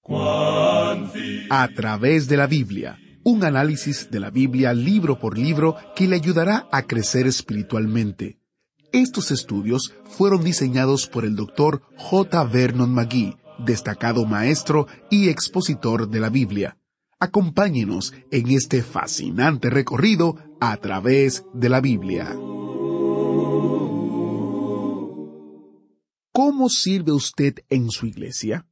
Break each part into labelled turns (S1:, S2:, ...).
S1: A través de la Biblia, un análisis de la Biblia libro por libro que le ayudará a crecer espiritualmente. Estos estudios fueron diseñados por el Dr. J. Vernon McGee, destacado maestro y expositor de la Biblia. Acompáñenos en este fascinante recorrido a través de la Biblia. ¿Cómo sirve usted en su iglesia?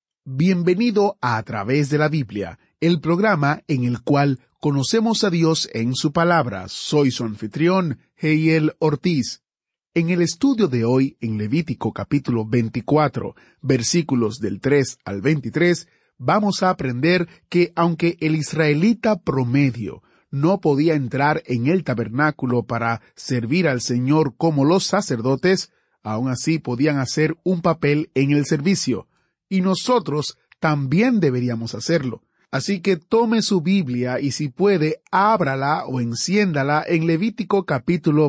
S1: Bienvenido a Través de la Biblia, el programa en el cual conocemos a Dios en su palabra. Soy su anfitrión, Heiel Ortiz. En el estudio de hoy, en Levítico capítulo 24, versículos del 3 al 23, vamos a aprender que aunque el israelita promedio no podía entrar en el tabernáculo para servir al Señor como los sacerdotes, aún así podían hacer un papel en el servicio. Y nosotros también deberíamos hacerlo. Así que tome su Biblia y si puede, ábrala o enciéndala en Levítico capítulo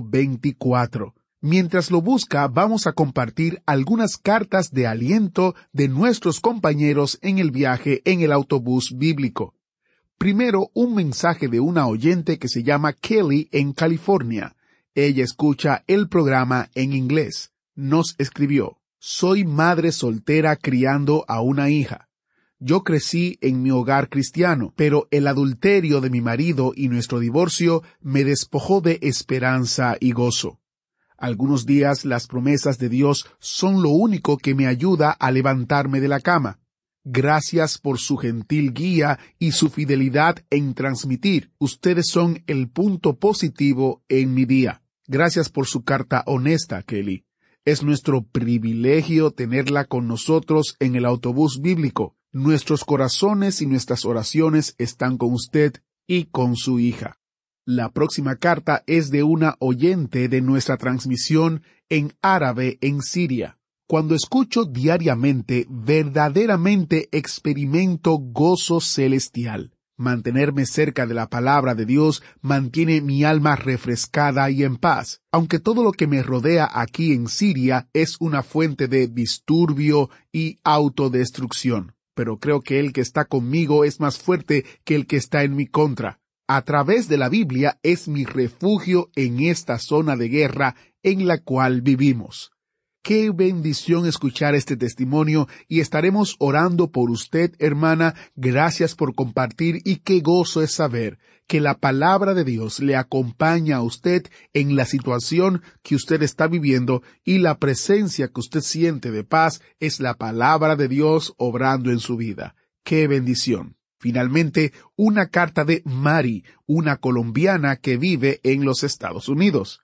S1: 24. Mientras lo busca, vamos a compartir algunas cartas de aliento de nuestros compañeros en el viaje en el autobús bíblico. Primero, un mensaje de una oyente que se llama Kelly en California. Ella escucha el programa en inglés. Nos escribió: soy madre soltera criando a una hija. Yo crecí en mi hogar cristiano, pero el adulterio de mi marido y nuestro divorcio me despojó de esperanza y gozo. Algunos días las promesas de Dios son lo único que me ayuda a levantarme de la cama. Gracias por su gentil guía y su fidelidad en transmitir. Ustedes son el punto positivo en mi día. Gracias por su carta honesta, Kelly. Es nuestro privilegio tenerla con nosotros en el autobús bíblico. Nuestros corazones y nuestras oraciones están con usted y con su hija. La próxima carta es de una oyente de nuestra transmisión en árabe en Siria. Cuando escucho diariamente, verdaderamente experimento gozo celestial. Mantenerme cerca de la palabra de Dios mantiene mi alma refrescada y en paz, aunque todo lo que me rodea aquí en Siria es una fuente de disturbio y autodestrucción. Pero creo que el que está conmigo es más fuerte que el que está en mi contra. A través de la Biblia es mi refugio en esta zona de guerra en la cual vivimos. Qué bendición escuchar este testimonio y estaremos orando por usted, hermana. Gracias por compartir y qué gozo es saber que la palabra de Dios le acompaña a usted en la situación que usted está viviendo y la presencia que usted siente de paz es la palabra de Dios obrando en su vida. Qué bendición. Finalmente, una carta de Mari, una colombiana que vive en los Estados Unidos.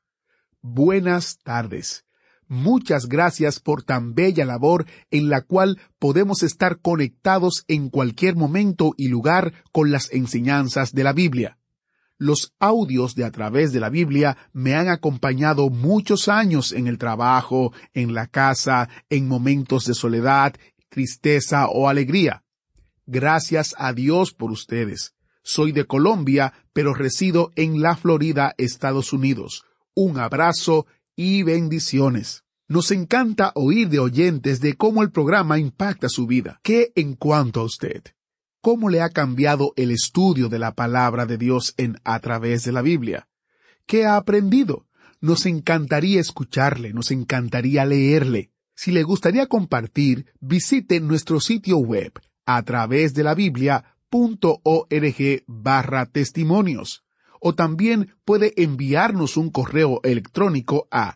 S1: Buenas tardes. Muchas gracias por tan bella labor en la cual podemos estar conectados en cualquier momento y lugar con las enseñanzas de la Biblia. Los audios de A Través de la Biblia me han acompañado muchos años en el trabajo, en la casa, en momentos de soledad, tristeza o alegría. Gracias a Dios por ustedes. Soy de Colombia, pero resido en la Florida, Estados Unidos. Un abrazo y bendiciones. Nos encanta oír de oyentes de cómo el programa impacta su vida. ¿Qué en cuanto a usted? ¿Cómo le ha cambiado el estudio de la palabra de Dios en A Través de la Biblia? ¿Qué ha aprendido? Nos encantaría escucharle, nos encantaría leerle. Si le gustaría compartir, visite nuestro sitio web atravesdelabiblia.org/testimonios. O también puede enviarnos un correo electrónico a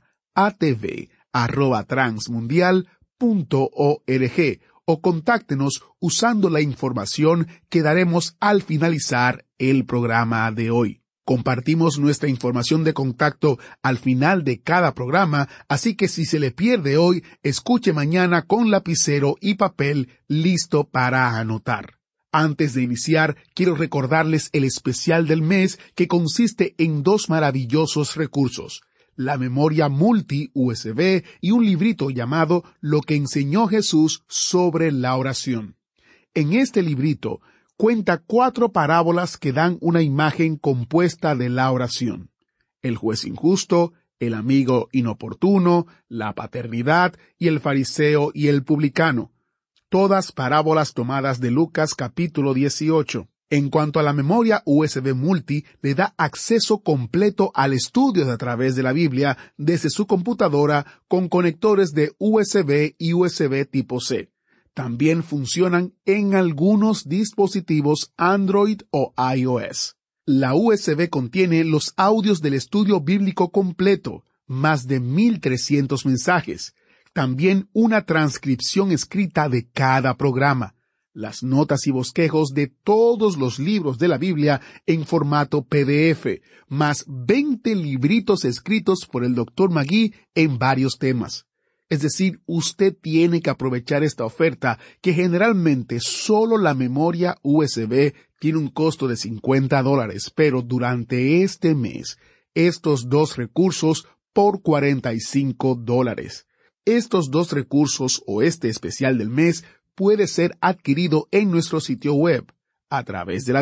S1: atv@transmundial.org o contáctenos usando la información que daremos al finalizar el programa de hoy. Compartimos nuestra información de contacto al final de cada programa, así que si se le pierde hoy, escuche mañana con lapicero y papel listo para anotar. Antes de iniciar, quiero recordarles el especial del mes que consiste en 2 maravillosos recursos: la memoria multi-USB y un librito llamado Lo que enseñó Jesús sobre la oración. En este librito cuenta 4 parábolas que dan una imagen compuesta de la oración: el juez injusto, el amigo inoportuno, la paternidad y el fariseo y el publicano. todas parábolas tomadas de Lucas capítulo 18. En cuanto a la memoria USB Multi, le da acceso completo al estudio a través de la Biblia desde su computadora con conectores de USB y USB tipo C. También funcionan en algunos dispositivos Android o iOS. La USB contiene los audios del estudio bíblico completo, más de 1,300 mensajes. También una transcripción escrita de cada programa, las notas y bosquejos de todos los libros de la Biblia en formato PDF, más 20 libritos escritos por el Dr. Magui en varios temas. Es decir, usted tiene que aprovechar esta oferta que generalmente solo la memoria USB tiene un costo de $50, pero durante este mes, estos dos recursos por $45. Estos dos recursos o este especial del mes puede ser adquirido en nuestro sitio web a través de la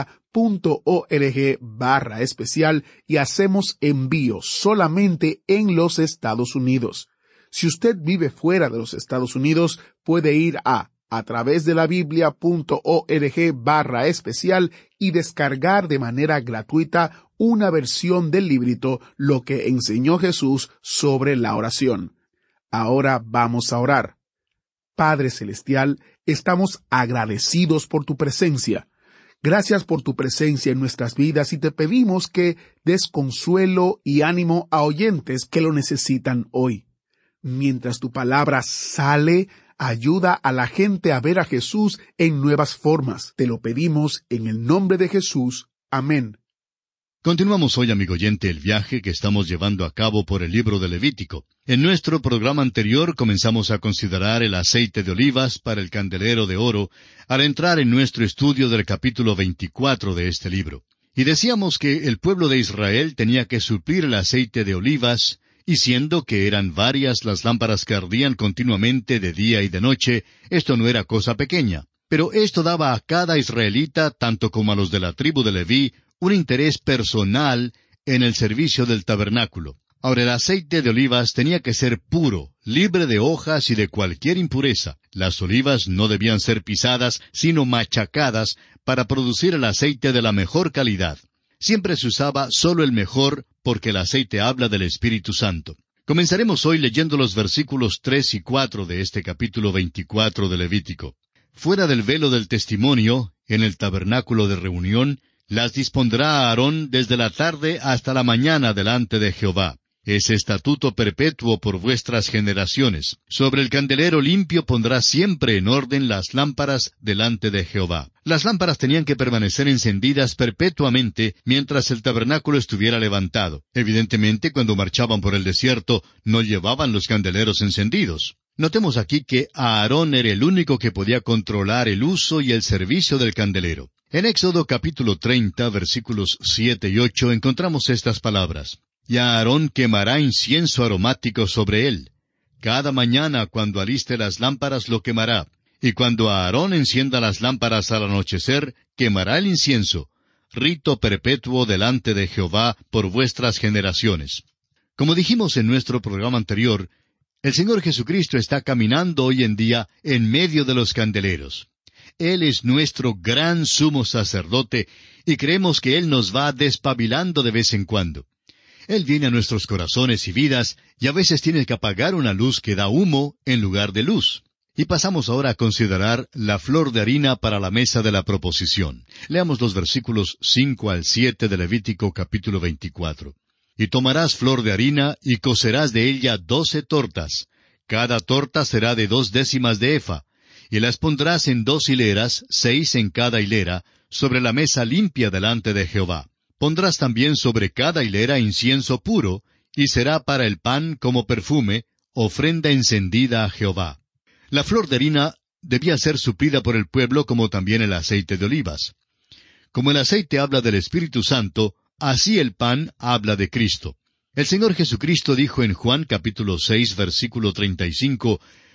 S1: biblia.org/especial y hacemos envíos solamente en los Estados Unidos. Si usted vive fuera de los Estados Unidos, puede ir a través de la biblia.org/especial y descargar de manera gratuita una versión del librito Lo que enseñó Jesús sobre la oración. Ahora vamos a orar. Padre Celestial, estamos agradecidos por tu presencia. Gracias por tu presencia en nuestras vidas y te pedimos que des consuelo y ánimo a oyentes que lo necesitan hoy. Mientras tu palabra sale, ayuda a la gente a ver a Jesús en nuevas formas. Te lo pedimos en el nombre de Jesús. Amén.
S2: Continuamos hoy, amigo oyente, el viaje que estamos llevando a cabo por el libro de Levítico. En nuestro programa anterior comenzamos a considerar el aceite de olivas para el candelero de oro al entrar en nuestro estudio del capítulo 24 de este libro. Y decíamos que el pueblo de Israel tenía que suplir el aceite de olivas, y siendo que eran varias las lámparas que ardían continuamente de día y de noche, esto no era cosa pequeña. Pero esto daba a cada israelita, tanto como a los de la tribu de Leví, un interés personal en el servicio del tabernáculo. Ahora, el aceite de olivas tenía que ser puro, libre de hojas y de cualquier impureza. Las olivas no debían ser pisadas, sino machacadas, para producir el aceite de la mejor calidad. Siempre se usaba solo el mejor, porque el aceite habla del Espíritu Santo. Comenzaremos hoy leyendo los versículos 3 y 4 de este capítulo 24 de Levítico. Fuera del velo del testimonio, en el tabernáculo de reunión, las dispondrá Aarón desde la tarde hasta la mañana delante de Jehová. Es estatuto perpetuo por vuestras generaciones. Sobre el candelero limpio pondrá siempre en orden las lámparas delante de Jehová. Las lámparas tenían que permanecer encendidas perpetuamente mientras el tabernáculo estuviera levantado. Evidentemente, cuando marchaban por el desierto, no llevaban los candeleros encendidos. Notemos aquí que Aarón era el único que podía controlar el uso y el servicio del candelero. En Éxodo capítulo 30, versículos 7 y 8, encontramos estas palabras. Y Aarón quemará incienso aromático sobre él. Cada mañana cuando aliste las lámparas lo quemará. Y cuando Aarón encienda las lámparas al anochecer, quemará el incienso. Rito perpetuo delante de Jehová por vuestras generaciones. Como dijimos en nuestro programa anterior, el Señor Jesucristo está caminando hoy en día en medio de los candeleros. Él es nuestro gran sumo sacerdote y creemos que Él nos va despabilando de vez en cuando. Él viene a nuestros corazones y vidas y a veces tiene que apagar una luz que da humo en lugar de luz. Y pasamos ahora a considerar la flor de harina para la mesa de la proposición. Leamos los versículos 5 al 7 de Levítico capítulo 24. Y tomarás flor de harina y cocerás de ella 12 tortas. Cada torta será de 2 décimas de efa. Y las pondrás en 2 hileras, 6 en cada hilera, sobre la mesa limpia delante de Jehová. Pondrás también sobre cada hilera incienso puro, y será para el pan como perfume, ofrenda encendida a Jehová. La flor de harina debía ser suplida por el pueblo como también el aceite de olivas. Como el aceite habla del Espíritu Santo, así el pan habla de Cristo. El Señor Jesucristo dijo en Juan capítulo 6, versículo 35,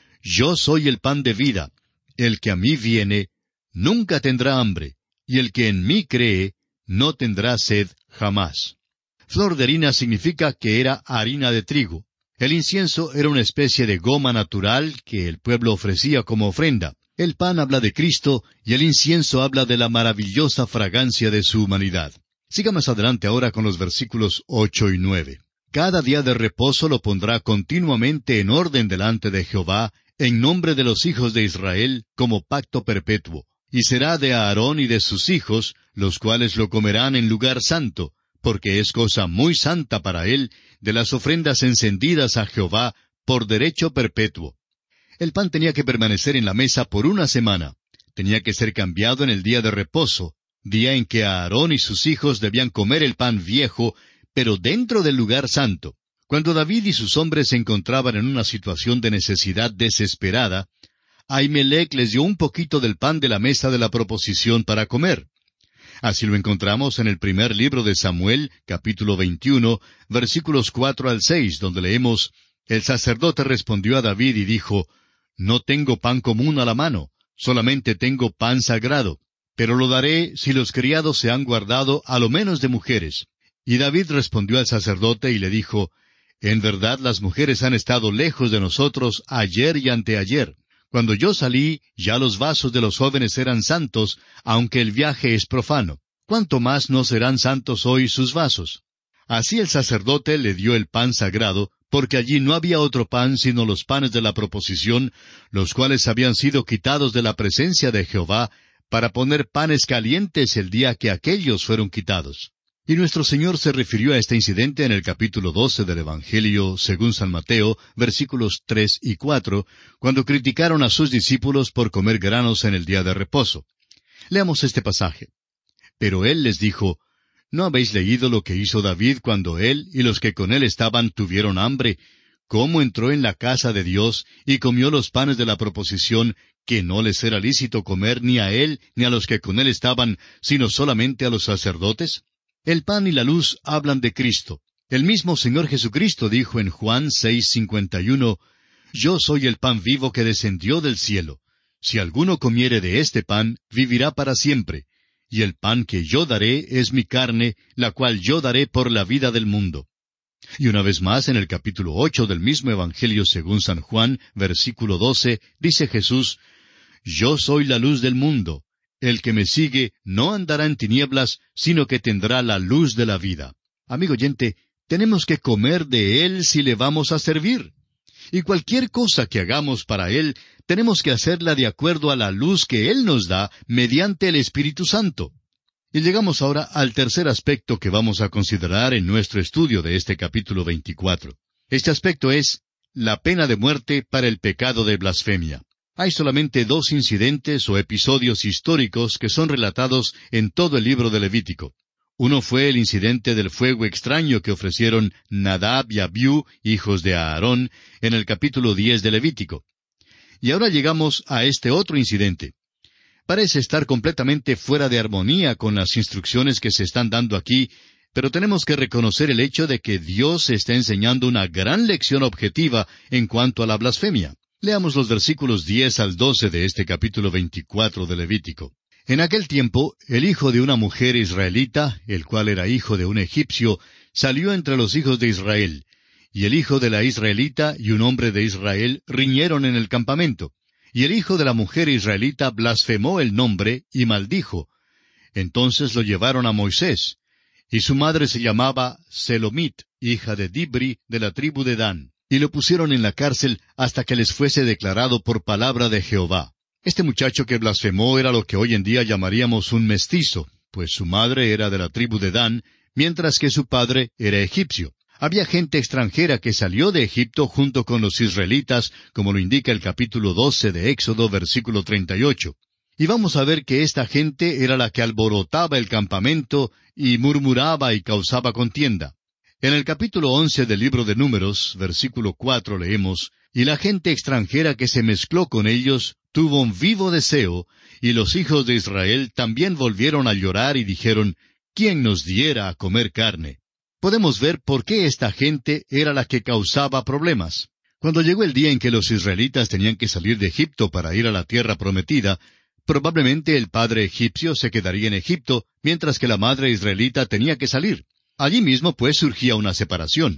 S2: Yo soy el pan de vida. El que a mí viene, nunca tendrá hambre, y el que en mí cree, no tendrá sed jamás. Flor de harina significa que era harina de trigo. El incienso era una especie de goma natural que el pueblo ofrecía como ofrenda. El pan habla de Cristo y el incienso habla de la maravillosa fragancia de su humanidad. Sigamos adelante ahora con los versículos 8 y 9. Cada día de reposo lo pondrá continuamente en orden delante de Jehová, en nombre de los hijos de Israel, como pacto perpetuo. Y será de Aarón y de sus hijos, los cuales lo comerán en lugar santo, porque es cosa muy santa para él, de las ofrendas encendidas a Jehová, por derecho perpetuo. El pan tenía que permanecer en la mesa por una semana. Tenía que ser cambiado en el día de reposo, día en que Aarón y sus hijos debían comer el pan viejo, pero dentro del lugar santo. Cuando David y sus hombres se encontraban en una situación de necesidad desesperada, Ahimelech les dio un poquito del pan de la mesa de la proposición para comer. Así lo encontramos en el primer libro de Samuel, capítulo 21, versículos 4 al 6, donde leemos: El sacerdote respondió a David y dijo: No tengo pan común a la mano, solamente tengo pan sagrado, pero lo daré si los criados se han guardado a lo menos de mujeres. Y David respondió al sacerdote y le dijo: En verdad las mujeres han estado lejos de nosotros ayer y anteayer. Cuando yo salí, ya los vasos de los jóvenes eran santos, aunque el viaje es profano. ¿Cuánto más no serán santos hoy sus vasos? Así el sacerdote le dio el pan sagrado, porque allí no había otro pan sino los panes de la proposición, los cuales habían sido quitados de la presencia de Jehová, para poner panes calientes el día que aquellos fueron quitados. Y nuestro Señor se refirió a este incidente en el capítulo 12 del Evangelio según San Mateo, versículos 3 y 4, cuando criticaron a sus discípulos por comer granos en el día de reposo. Leamos este pasaje. Pero Él les dijo: ¿No habéis leído lo que hizo David cuando él y los que con él estaban tuvieron hambre? ¿Cómo entró en la casa de Dios y comió los panes de la proposición, que no les era lícito comer ni a él ni a los que con él estaban, sino solamente a los sacerdotes? El pan y la luz hablan de Cristo. El mismo Señor Jesucristo dijo en Juan 6:51, Yo soy el pan vivo que descendió del cielo. Si alguno comiere de este pan, vivirá para siempre. Y el pan que yo daré es mi carne, la cual yo daré por la vida del mundo. Y una vez más, en el capítulo 8 del mismo Evangelio según San Juan, versículo 12, dice Jesús: Yo soy la luz del mundo. El que me sigue no andará en tinieblas, sino que tendrá la luz de la vida. Amigo oyente, tenemos que comer de Él si le vamos a servir. Y cualquier cosa que hagamos para Él, tenemos que hacerla de acuerdo a la luz que Él nos da mediante el Espíritu Santo. Y llegamos ahora al tercer aspecto que vamos a considerar en nuestro estudio de este capítulo 24. Este aspecto es la pena de muerte para el pecado de blasfemia. Hay solamente 2 incidentes o episodios históricos que son relatados en todo el libro de Levítico. Uno fue el incidente del fuego extraño que ofrecieron Nadab y Abiú, hijos de Aarón, en el capítulo 10 de Levítico. Y ahora llegamos a este otro incidente. Parece estar completamente fuera de armonía con las instrucciones que se están dando aquí, pero tenemos que reconocer el hecho de que Dios está enseñando una gran lección objetiva en cuanto a la blasfemia. Leamos los versículos 10 al 12 de este capítulo 24 de Levítico. En aquel tiempo, el hijo de una mujer israelita, el cual era hijo de un egipcio, salió entre los hijos de Israel, y el hijo de la israelita y un hombre de Israel riñeron en el campamento. Y el hijo de la mujer israelita blasfemó el nombre y maldijo. Entonces lo llevaron a Moisés, y su madre se llamaba Selomit, hija de Dibri, de la tribu de Dan. Y lo pusieron en la cárcel hasta que les fuese declarado por palabra de Jehová. Este muchacho que blasfemó era lo que hoy en día llamaríamos un mestizo, pues su madre era de la tribu de Dan, mientras que su padre era egipcio. Había gente extranjera que salió de Egipto junto con los israelitas, como lo indica el capítulo 12 de Éxodo, versículo 38. Y vamos a ver que esta gente era la que alborotaba el campamento y murmuraba y causaba contienda. En el capítulo 11 del libro de Números, versículo 4, leemos: Y la gente extranjera que se mezcló con ellos tuvo un vivo deseo, y los hijos de Israel también volvieron a llorar y dijeron: ¿Quién nos diera a comer carne? Podemos ver por qué esta gente era la que causaba problemas. Cuando llegó el día en que los israelitas tenían que salir de Egipto para ir a la tierra prometida, probablemente el padre egipcio se quedaría en Egipto, mientras que la madre israelita tenía que salir. Allí mismo, pues, surgía una separación.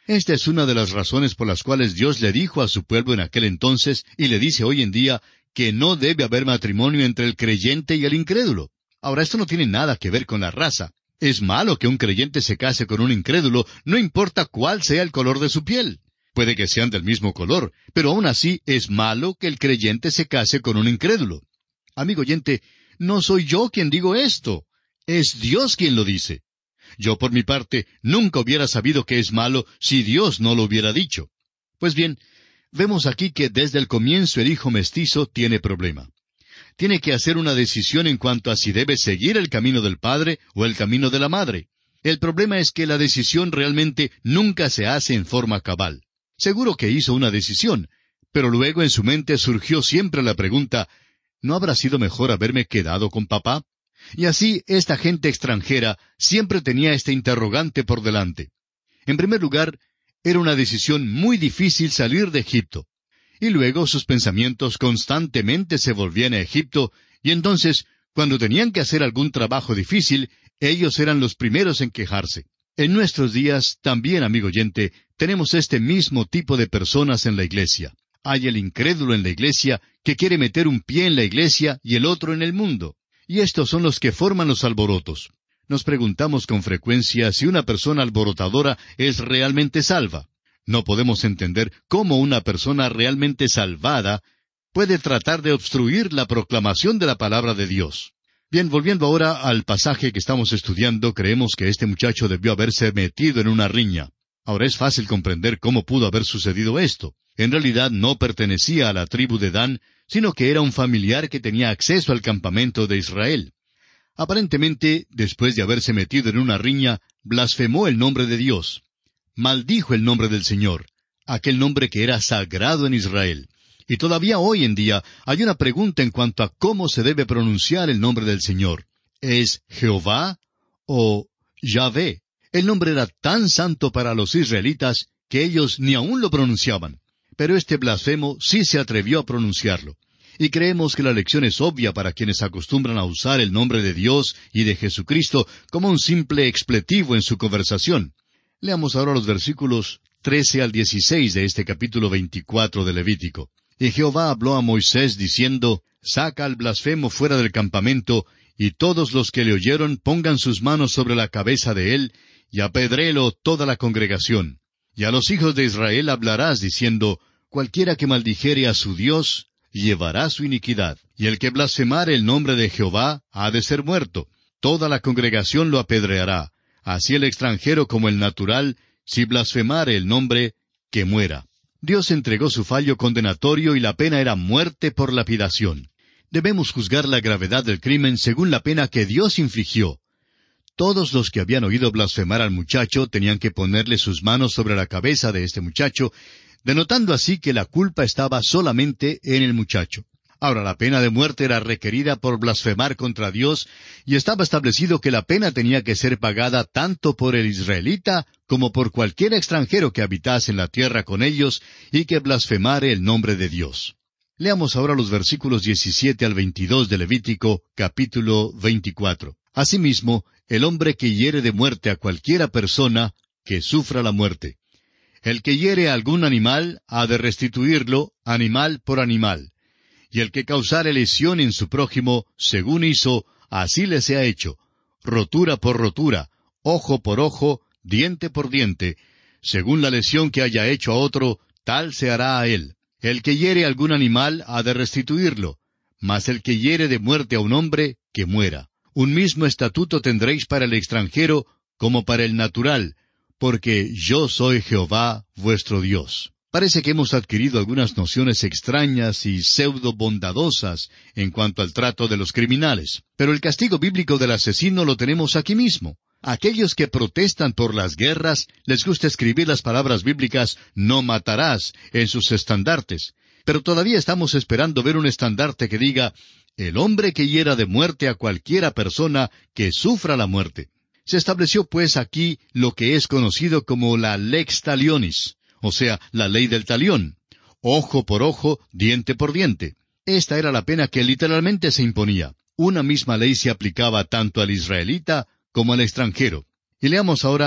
S2: Esta es una de las razones por las cuales Dios le dijo a su pueblo en aquel entonces, y le dice hoy en día, que no debe haber matrimonio entre el creyente y el incrédulo. Ahora, esto no tiene nada que ver con la raza. Es malo que un creyente se case con un incrédulo, no importa cuál sea el color de su piel. Puede que sean del mismo color, pero aún así es malo que el creyente se case con un incrédulo. Amigo oyente, no soy yo quien digo esto. Es Dios quien lo dice. Yo, por mi parte, nunca hubiera sabido que es malo si Dios no lo hubiera dicho. Pues bien, vemos aquí que desde el comienzo el hijo mestizo tiene problema. Tiene que hacer una decisión en cuanto a si debe seguir el camino del padre o el camino de la madre. El problema es que la decisión realmente nunca se hace en forma cabal. Seguro que hizo una decisión, pero luego en su mente surgió siempre la pregunta, ¿no habrá sido mejor haberme quedado con papá? Y así esta gente extranjera siempre tenía este interrogante por delante. En primer lugar, era una decisión muy difícil salir de Egipto. Y luego sus pensamientos constantemente se volvían a Egipto, y entonces, cuando tenían que hacer algún trabajo difícil, ellos eran los primeros en quejarse. En nuestros días, también, amigo oyente, tenemos este mismo tipo de personas en la iglesia. Hay el incrédulo en la iglesia que quiere meter un pie en la iglesia y el otro en el mundo. Y estos son los que forman los alborotos. Nos preguntamos con frecuencia si una persona alborotadora es realmente salva. No podemos entender cómo una persona realmente salvada puede tratar de obstruir la proclamación de la palabra de Dios. Bien, volviendo ahora al pasaje que estamos estudiando, creemos que este muchacho debió haberse metido en una riña. Ahora es fácil comprender cómo pudo haber sucedido esto. En realidad no pertenecía a la tribu de Dan, sino que era un familiar que tenía acceso al campamento de Israel. Aparentemente, después de haberse metido en una riña, blasfemó el nombre de Dios. Maldijo el nombre del Señor, aquel nombre que era sagrado en Israel. Y todavía hoy en día hay una pregunta en cuanto a cómo se debe pronunciar el nombre del Señor. ¿Es Jehová o Yahvé? El nombre era tan santo para los israelitas que ellos ni aún lo pronunciaban. Pero este blasfemo sí se atrevió a pronunciarlo. Y creemos que la lección es obvia para quienes acostumbran a usar el nombre de Dios y de Jesucristo como un simple expletivo en su conversación. Leamos ahora los versículos 13 al 16 de este capítulo 24 de Levítico. Y Jehová habló a Moisés diciendo, «Saca al blasfemo fuera del campamento, y todos los que le oyeron pongan sus manos sobre la cabeza de él, y apedréelo toda la congregación. Y a los hijos de Israel hablarás diciendo, cualquiera que maldijere a su Dios, llevará su iniquidad. Y el que blasfemare el nombre de Jehová ha de ser muerto. Toda la congregación lo apedreará. Así el extranjero como el natural, si blasfemare el nombre, que muera». Dios entregó su fallo condenatorio y la pena era muerte por lapidación. Debemos juzgar la gravedad del crimen según la pena que Dios infligió. Todos los que habían oído blasfemar al muchacho tenían que ponerle sus manos sobre la cabeza de este muchacho, denotando así que la culpa estaba solamente en el muchacho. Ahora, la pena de muerte era requerida por blasfemar contra Dios, y estaba establecido que la pena tenía que ser pagada tanto por el israelita como por cualquier extranjero que habitase en la tierra con ellos y que blasfemare el nombre de Dios. Leamos ahora los versículos 17 al 22 de Levítico, capítulo 24. Asimismo, el hombre que hiere de muerte a cualquiera persona, que sufra la muerte. El que hiere a algún animal, ha de restituirlo, animal por animal. Y el que causare lesión en su prójimo, según hizo, así le sea hecho, rotura por rotura, ojo por ojo, diente por diente, según la lesión que haya hecho a otro, tal se hará a él. El que hiere a algún animal ha de restituirlo, mas el que hiere de muerte a un hombre, que muera. Un mismo estatuto tendréis para el extranjero como para el natural, porque yo soy Jehová vuestro Dios. Parece que hemos adquirido algunas nociones extrañas y pseudo-bondadosas en cuanto al trato de los criminales. Pero el castigo bíblico del asesino lo tenemos aquí mismo. Aquellos que protestan por las guerras, les gusta escribir las palabras bíblicas «no matarás» en sus estandartes. Pero todavía estamos esperando ver un estandarte que diga «el hombre que hiera de muerte a cualquiera persona que sufra la muerte». Se estableció pues aquí lo que es conocido como la lex talionis, o sea, la ley del talión. Ojo por ojo, diente por diente. Esta era la pena que literalmente se imponía. Una misma ley se aplicaba tanto al israelita como al extranjero. Y leamos ahora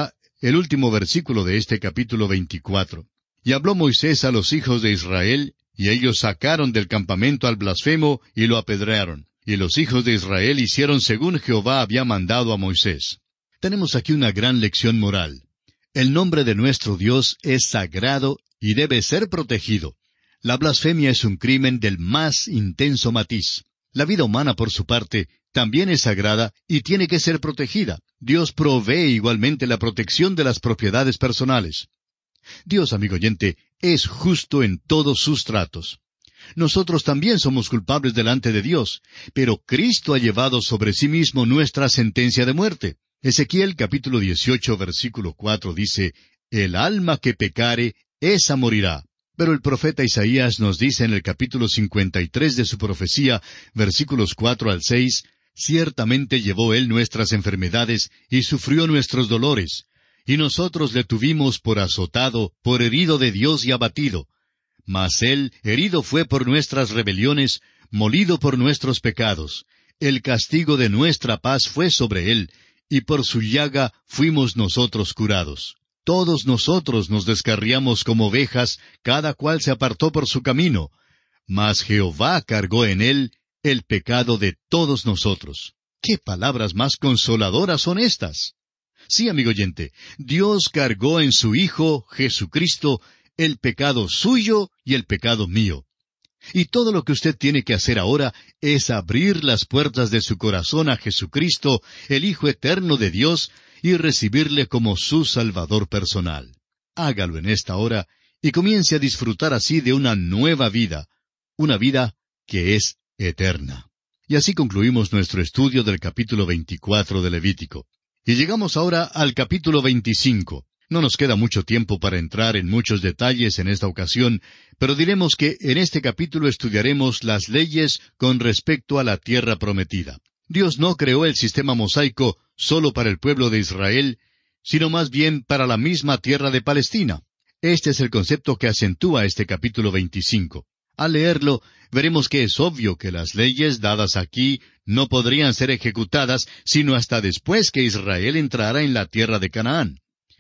S2: el último versículo de este capítulo 24. Y habló Moisés a los hijos de Israel, y ellos sacaron del campamento al blasfemo y lo apedrearon. Y los hijos de Israel hicieron según Jehová había mandado a Moisés. Tenemos aquí una gran lección moral. El nombre de nuestro Dios es sagrado y debe ser protegido. La blasfemia es un crimen del más intenso matiz. La vida humana, por su parte, también es sagrada y tiene que ser protegida. Dios provee igualmente la protección de las propiedades personales. Dios, amigo oyente, es justo en todos sus tratos. Nosotros también somos culpables delante de Dios, pero Cristo ha llevado sobre sí mismo nuestra sentencia de muerte. Ezequiel capítulo 18, versículo 4 dice, «El alma que pecare, esa morirá». Pero el profeta Isaías nos dice en el capítulo 53 de su profecía, versículos 4 al 6, «Ciertamente llevó él nuestras enfermedades y sufrió nuestros dolores, y nosotros le tuvimos por azotado, por herido de Dios y abatido. Mas él herido fue por nuestras rebeliones, molido por nuestros pecados. El castigo de nuestra paz fue sobre él, y por su llaga fuimos nosotros curados. Todos nosotros nos descarriamos como ovejas, cada cual se apartó por su camino. Mas Jehová cargó en él el pecado de todos nosotros». ¡Qué palabras más consoladoras son estas! Sí, amigo oyente, Dios cargó en su Hijo, Jesucristo, el pecado suyo y el pecado mío. Y todo lo que usted tiene que hacer ahora es abrir las puertas de su corazón a Jesucristo, el Hijo eterno de Dios, y recibirle como su Salvador personal. Hágalo en esta hora y comience a disfrutar así de una nueva vida, una vida que es eterna. Y así concluimos nuestro estudio del capítulo 24 de Levítico. Y llegamos ahora al capítulo 25. No nos queda mucho tiempo para entrar en muchos detalles en esta ocasión, pero diremos que en este capítulo estudiaremos las leyes con respecto a la tierra prometida. Dios no creó el sistema mosaico solo para el pueblo de Israel, sino más bien para la misma tierra de Palestina. Este es el concepto que acentúa este capítulo 25. Al leerlo, veremos que es obvio que las leyes dadas aquí no podrían ser ejecutadas sino hasta después que Israel entrara en la tierra de Canaán.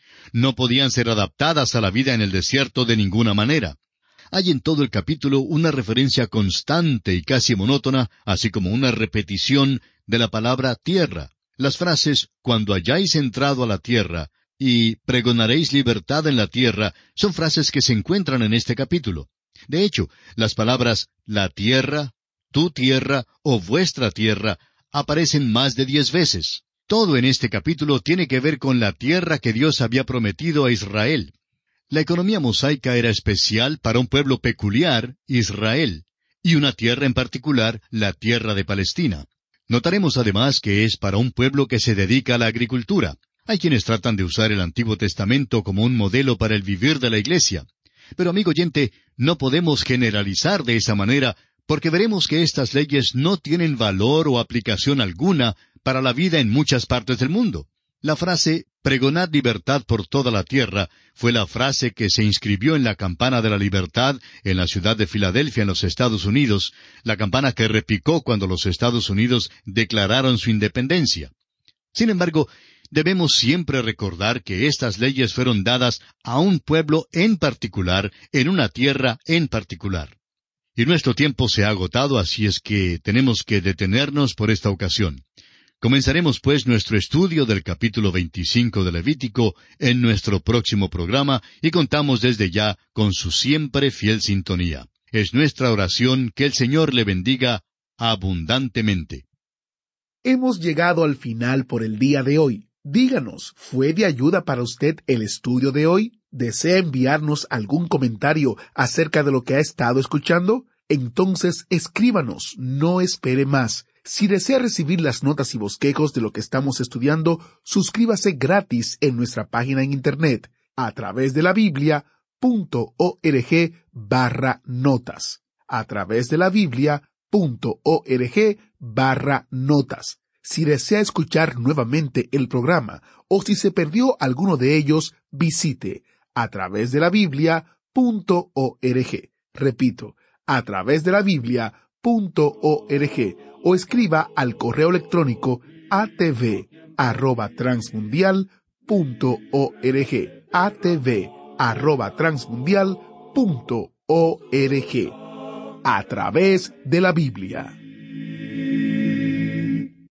S2: No podían ser adaptadas a la vida en el desierto de ninguna manera. Hay en todo el capítulo una referencia constante y casi monótona, así como una repetición de la palabra tierra. Las frases «cuando hayáis entrado a la tierra» y «pregonaréis libertad en la tierra» son frases que se encuentran en este capítulo. De hecho, las palabras «la tierra», «tu tierra» o «vuestra tierra» aparecen más de 10 veces. Todo en este capítulo tiene que ver con la tierra que Dios había prometido a Israel. La economía mosaica era especial para un pueblo peculiar, Israel, y una tierra en particular, la tierra de Palestina. Notaremos además que es para un pueblo que se dedica a la agricultura. Hay quienes tratan de usar el Antiguo Testamento como un modelo para el vivir de la Iglesia. Pero, amigo oyente, no podemos generalizar de esa manera, porque veremos que estas leyes no tienen valor o aplicación alguna para la vida en muchas partes del mundo. La frase «pregonad libertad por toda la tierra» fue la frase que se inscribió en la campana de la libertad en la ciudad de Filadelfia, en los Estados Unidos, la campana que repicó cuando los Estados Unidos declararon su independencia. Sin embargo, debemos siempre recordar que estas leyes fueron dadas a un pueblo en particular, en una tierra en particular. Y nuestro tiempo se ha agotado, así es que tenemos que detenernos por esta ocasión. Comenzaremos pues nuestro estudio del capítulo 25 de Levítico en nuestro próximo programa y contamos desde ya con su siempre fiel sintonía. Es nuestra oración que el Señor le bendiga abundantemente.
S1: Hemos llegado al final por el día de hoy. Díganos, ¿fue de ayuda para usted el estudio de hoy? ¿Desea enviarnos algún comentario acerca de lo que ha estado escuchando? Entonces escríbanos, no espere más. Si desea recibir las notas y bosquejos de lo que estamos estudiando, suscríbase gratis en nuestra página en internet a través de la Biblia.org/notas. A través de la Biblia.org/notas. Si desea escuchar nuevamente el programa o si se perdió alguno de ellos, visite a través de la Biblia.org. Repito, a través de la Biblia.org o escriba al correo electrónico atv@transmundial.org. atv@transmundial.org. A través de la Biblia.